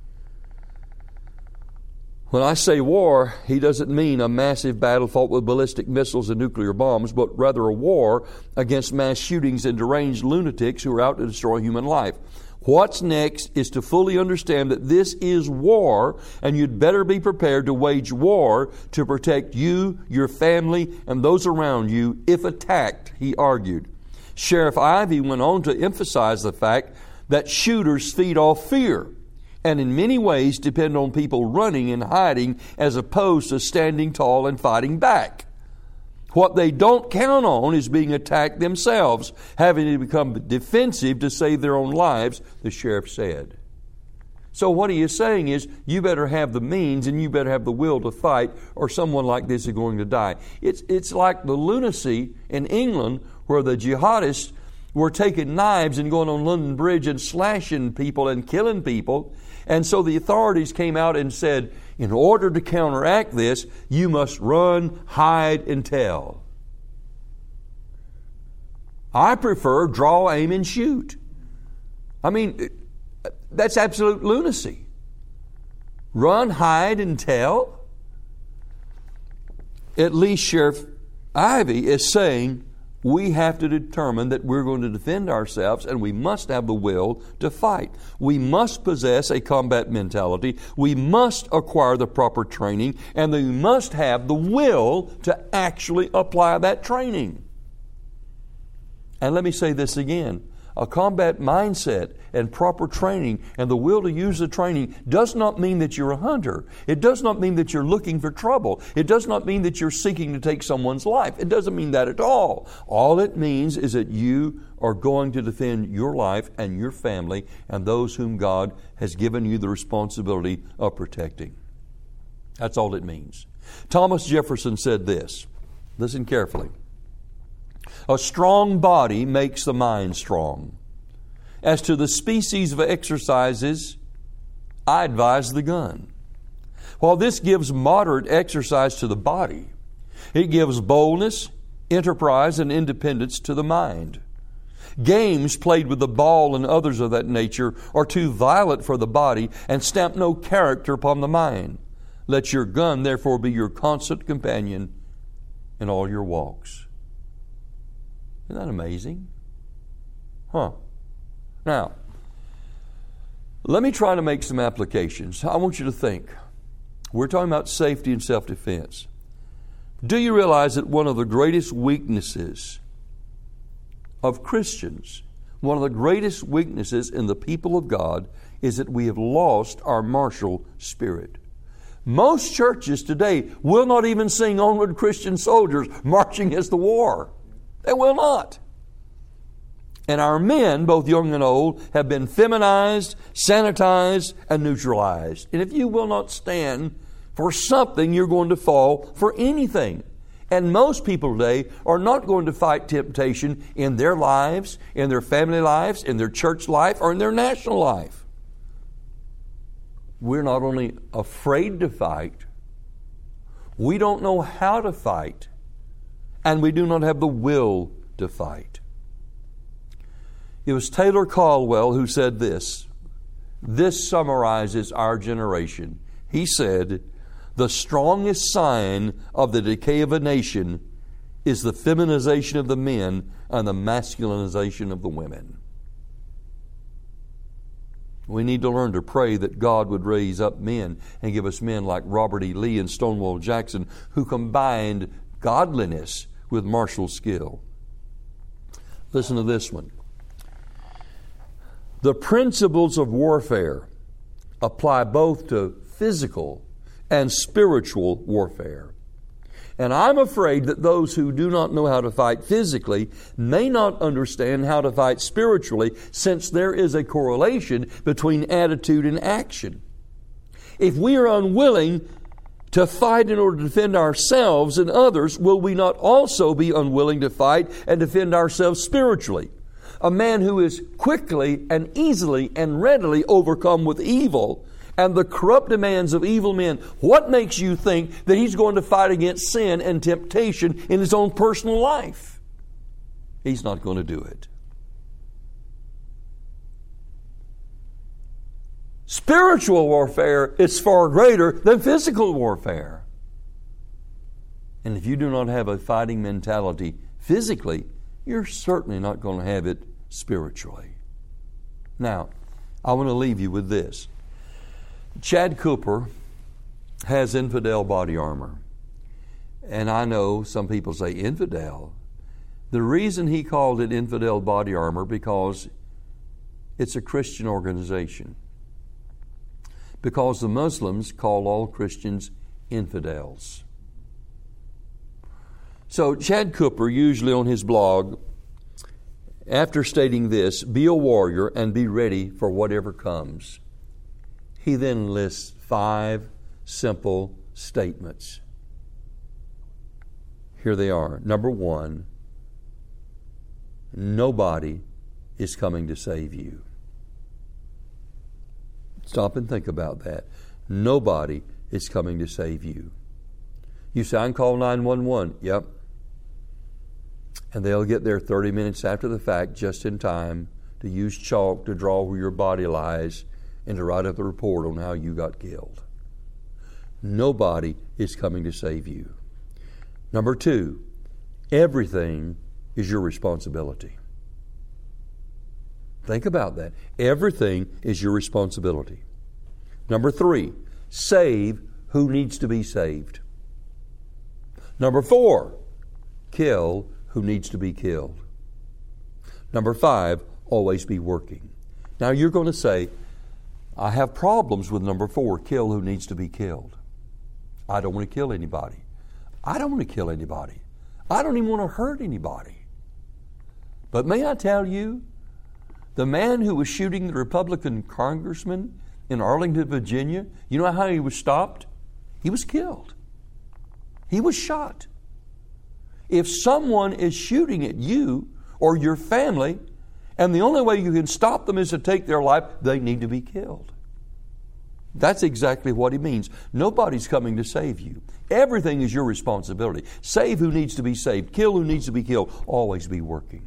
When I say war, he doesn't mean a massive battle fought with ballistic missiles and nuclear bombs, but rather a war against mass shootings and deranged lunatics who are out to destroy human life. What's next is to fully understand that this is war, and you'd better be prepared to wage war to protect you, your family, and those around you if attacked, he argued. Sheriff Ivey went on to emphasize the fact that shooters feed off fear and in many ways depend on people running and hiding as opposed to standing tall and fighting back. What they don't count on is being attacked themselves, having to become defensive to save their own lives, the sheriff said. So what he is saying is, you better have the means and you better have the will to fight, or someone like this is going to die. It's, it's like the lunacy in England where the jihadists were taking knives and going on London Bridge and slashing people and killing people. And so the authorities came out and said, in order to counteract this, you must run, hide, and tell. I prefer draw, aim, and shoot. I mean, that's absolute lunacy. Run, hide, and tell? At least Sheriff Ivey is saying we have to determine that we're going to defend ourselves, and we must have the will to fight. We must possess a combat mentality. We must acquire the proper training, and we must have the will to actually apply that training. And let me say this again. A combat mindset and proper training and the will to use the training does not mean that you're a hunter. It does not mean that you're looking for trouble. It does not mean that you're seeking to take someone's life. It doesn't mean that at all. All it means is that you are going to defend your life and your family and those whom God has given you the responsibility of protecting. That's all it means. Thomas Jefferson said this. Listen carefully. A strong body makes the mind strong. As to the species of exercises, I advise the gun. While this gives moderate exercise to the body, it gives boldness, enterprise, and independence to the mind. Games played with the ball and others of that nature are too violent for the body and stamp no character upon the mind. Let your gun, therefore, be your constant companion in all your walks. Isn't that amazing? Huh. Now, let me try to make some applications. I want you to think. We're talking about safety and self-defense. Do you realize that one of the greatest weaknesses of Christians, one of the greatest weaknesses in the people of God, is that we have lost our martial spirit? Most churches today will not even sing "Onward Christian Soldiers" marching as the war. They will not. And our men, both young and old, have been feminized, sanitized, and neutralized. And if you will not stand for something, you're going to fall for anything. And most people today are not going to fight temptation in their lives, in their family lives, in their church life, or in their national life. We're not only afraid to fight, we don't know how to fight, and we do not have the will to fight. It was Taylor Caldwell who said this. This summarizes our generation. He said, "The strongest sign of the decay of a nation is the feminization of the men and the masculinization of the women." We need to learn to pray that God would raise up men and give us men like Robert E. Lee and Stonewall Jackson, who combined godliness with martial skill. Listen to this one. The principles of warfare apply both to physical and spiritual warfare. And I'm afraid that those who do not know how to fight physically may not understand how to fight spiritually, since there is a correlation between attitude and action. If we are unwilling to fight in order to defend ourselves and others, will we not also be unwilling to fight and defend ourselves spiritually? A man who is quickly and easily and readily overcome with evil and the corrupt demands of evil men, what makes you think that he's going to fight against sin and temptation in his own personal life? He's not going to do it. Spiritual warfare is far greater than physical warfare. And if you do not have a fighting mentality physically, you're certainly not going to have it spiritually. Now, I want to leave you with this. Chad Cooper has infidel body armor. And I know some people say infidel. The reason he called it infidel body armor because it's a Christian organization. Because the Muslims call all Christians infidels. So Chad Cooper, usually on his blog, after stating this, "Be a warrior and be ready for whatever comes," he then lists five simple statements. Here they are. Number one, nobody is coming to save you. Stop and think about that. Nobody is coming to save you. You say, "I can call nine one one. Yep. And they'll get there thirty minutes after the fact, just in time to use chalk to draw where your body lies and to write up the report on how you got killed. Nobody is coming to save you. Number two, everything is your responsibility. Think about that. Everything is your responsibility. Number three, save who needs to be saved. Number four, kill who needs to be killed. Number five, always be working. Now you're going to say, I have problems with number four, kill who needs to be killed. I don't want to kill anybody. I don't want to kill anybody. I don't even want to hurt anybody. But may I tell you, the man who was shooting the Republican congressman in Arlington, Virginia, you know how he was stopped? He was killed. He was shot. If someone is shooting at you or your family, and the only way you can stop them is to take their life, they need to be killed. That's exactly what he means. Nobody's coming to save you. Everything is your responsibility. Save who needs to be saved. Kill who needs to be killed. Always be working.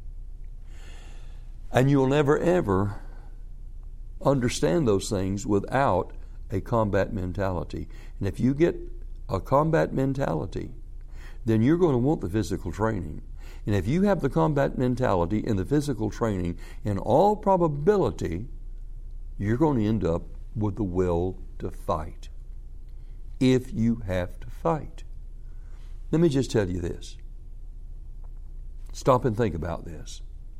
And you'll never, ever understand those things without a combat mentality. And if you get a combat mentality, then you're going to want the physical training. And if you have the combat mentality and the physical training, in all probability, you're going to end up with the will to fight. If you have to fight. Let me just tell you this. Stop and think about this.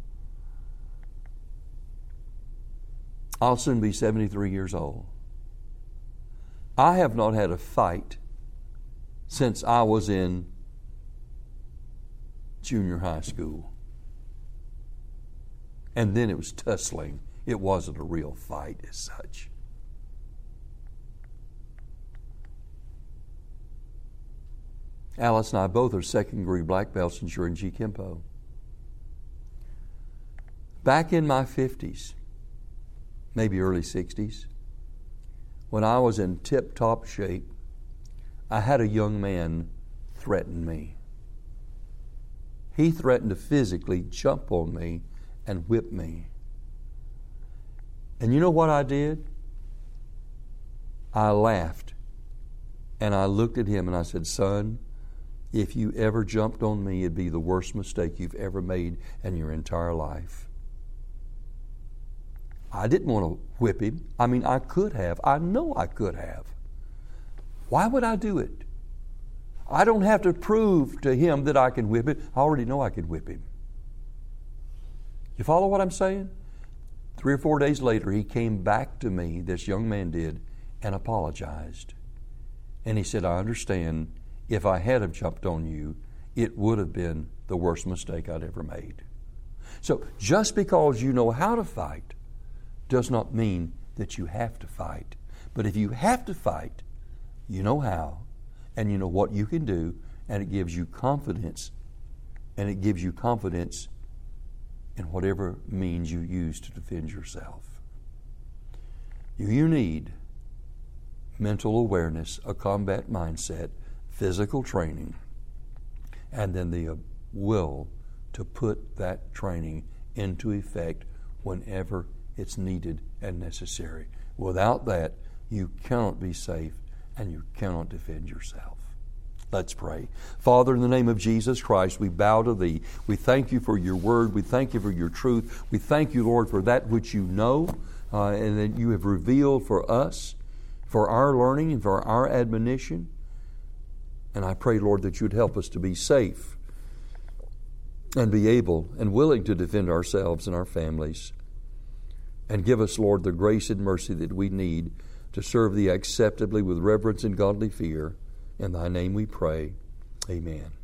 I'll soon be seventy-three years old. I have not had a fight since I was in junior high school. And then it was tussling. It wasn't a real fight as such. Alice and I both are second degree black belts in Shorin-ji Kempo. Back in my fifties, maybe early sixties, when I was in tip-top shape, I had a young man threaten me. He threatened to physically jump on me and whip me. And you know what I did? I laughed. And I looked at him and I said, son, if you ever jumped on me, it'd be the worst mistake you've ever made in your entire life. I didn't want to whip him. I mean, I could have. I know I could have. Why would I do it? I don't have to prove to him that I can whip him. I already know I can whip him. You follow what I'm saying? Three or four days later, he came back to me, this young man did, and apologized. And he said, I understand, if I had have jumped on you, it would have been the worst mistake I'd ever made. So just because you know how to fight does not mean that you have to fight. But if you have to fight, you know how, and you know what you can do, and it gives you confidence, and it gives you confidence in whatever means you use to defend yourself. You need mental awareness, a combat mindset, physical training, and then the will to put that training into effect whenever it's needed and necessary. Without that, you cannot be safe and you cannot defend yourself. Let's pray. Father, in the name of Jesus Christ, we bow to Thee. We thank You for Your Word. We thank You for Your truth. We thank You, Lord, for that which You know uh, and that You have revealed for us, for our learning and for our admonition. And I pray, Lord, that You'd help us to be safe and be able and willing to defend ourselves and our families. And give us, Lord, the grace and mercy that we need to serve Thee acceptably with reverence and godly fear. In Thy name we pray. Amen.